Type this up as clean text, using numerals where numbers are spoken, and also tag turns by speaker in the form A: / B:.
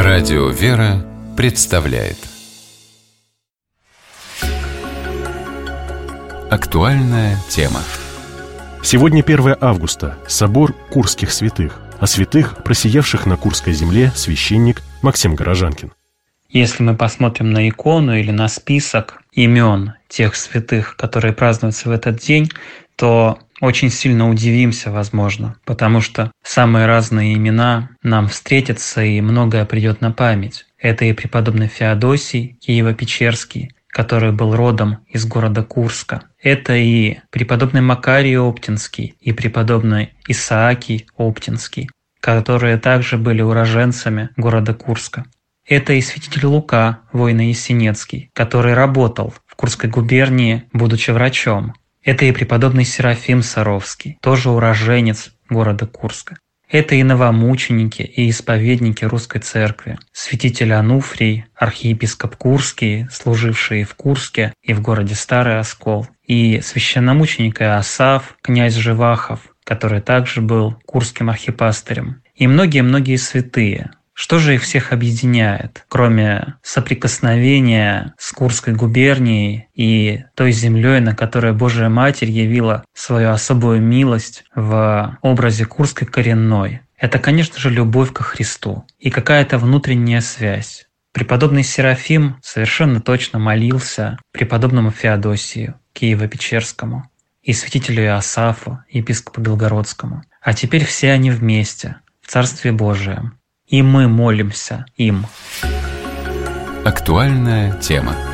A: Радио «Вера» представляет актуальная тема.
B: Сегодня 1 августа, собор Курских святых. О святых, просиявших на Курской земле, священник Максим Горожанкин.
C: Если мы посмотрим на икону или на список имен тех святых, которые празднуются в этот день, то очень сильно удивимся, возможно, потому что самые разные имена нам встретятся и многое придет на память. Это и преподобный Феодосий Киево-Печерский, который был родом из города Курска. Это и преподобный Макарий Оптинский, и преподобный Исаакий Оптинский, которые также были уроженцами города Курска. Это и святитель Лука, воино-ясенецкий, который работал в Курской губернии, будучи врачом. Это и преподобный Серафим Саровский, тоже уроженец города Курска. Это и новомученики, и исповедники Русской Церкви, святитель Ануфрий, архиепископ Курский, служивший в Курске и в городе Старый Оскол, и священномученик Иосаф, князь Живахов, который также был курским архипастырем, и многие-многие святые. Что же их всех объединяет, кроме соприкосновения с Курской губернией и той землей, на которой Божия Матерь явила свою особую милость в образе Курской коренной? Это, конечно же, любовь ко Христу и какая-то внутренняя связь. Преподобный Серафим совершенно точно молился преподобному Феодосию Киево-Печерскому и святителю Иосафу, епископу Белгородскому. А теперь все они вместе в Царстве Божием. И мы молимся им.
A: Актуальная тема.